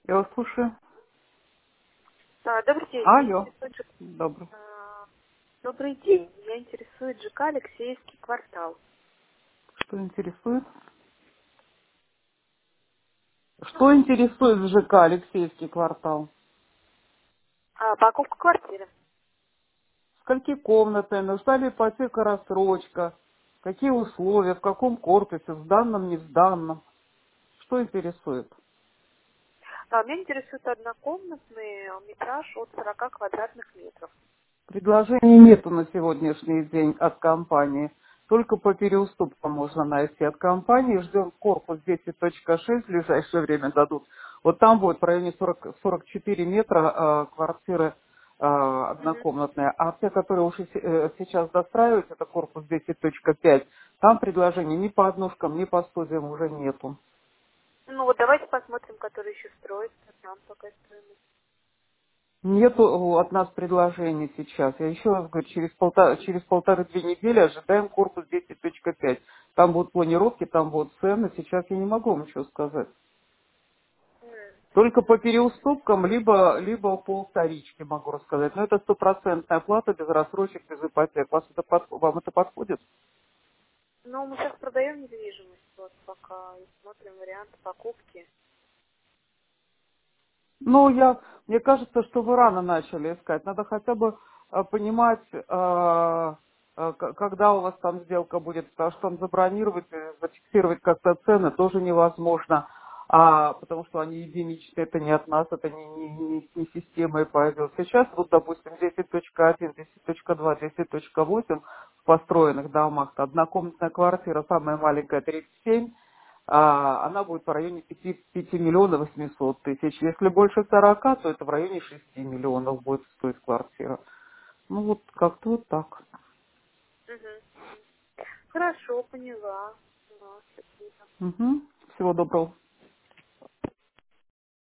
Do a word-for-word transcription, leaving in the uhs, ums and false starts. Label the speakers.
Speaker 1: Я вас слушаю.
Speaker 2: А, Добрый день, меня
Speaker 1: Алло.
Speaker 2: интересует Ж-
Speaker 1: Добрый.
Speaker 2: а, Добрый день, меня интересует ЖК Алексеевский квартал.
Speaker 1: Что интересует? Что интересует в ЖК Алексеевский квартал?
Speaker 2: А, покупка квартиры.
Speaker 1: Скольки комнаты, нужна ли ипотека, рассрочка? Какие условия, в каком корпусе, в данном, не в данном? Что интересует?
Speaker 2: А, меня интересует однокомнатный метраж от сорока квадратных метров.
Speaker 1: Предложений нету на сегодняшний день от компании. Только по переуступкам можно найти. От компании ждем корпус десять точка шесть в ближайшее время дадут. Вот там будет в районе сорок, сорок четыре метра э, квартиры э,
Speaker 2: Мгм.
Speaker 1: однокомнатная. А те, которые уже се- э, сейчас достраивают, это корпус десять точка пять, там предложений ни по однушкам, ни по студиям уже нету.
Speaker 2: Ну вот давайте посмотрим, который еще строится. Там пока стоимость.
Speaker 1: Нету от нас предложений сейчас. Я еще раз говорю, через, полта- через полторы-две недели ожидаем корпус десять точка пять. Там будут планировки, там будут цены. Сейчас я не могу вам ничего сказать.
Speaker 2: М,
Speaker 1: Только по
Speaker 2: мгм.
Speaker 1: переуступкам, либо, либо по вторичке могу рассказать. Но это стопроцентная плата без рассрочек, без ипотек. Вас это под- вам это подходит?
Speaker 2: Ну, мы сейчас продаем недвижимость вот пока и смотрим варианты покупки.
Speaker 1: Ну, я, мне кажется, что вы рано начали искать. Надо хотя бы э, понимать, э, э, к- когда у вас там сделка будет, потому что там забронировать, э, зафиксировать как-то цены тоже невозможно, а, потому что они единичные, это не от нас, это не, не, не- не системой пойдет. Сейчас, вот, допустим, десять точка один, десять точка два, десять точка восемь в построенных домах, однокомнатная квартира, самая маленькая, тридцать семь, а, она будет в районе пяти пяти миллионов восьмисот тысяч. Если больше сорока, то это в районе шести миллионов будет стоить квартира. Ну вот как-то вот так.
Speaker 2: Мгм, мгм. Хорошо, поняла. Да, спасибо.
Speaker 1: Угу. Всего доброго.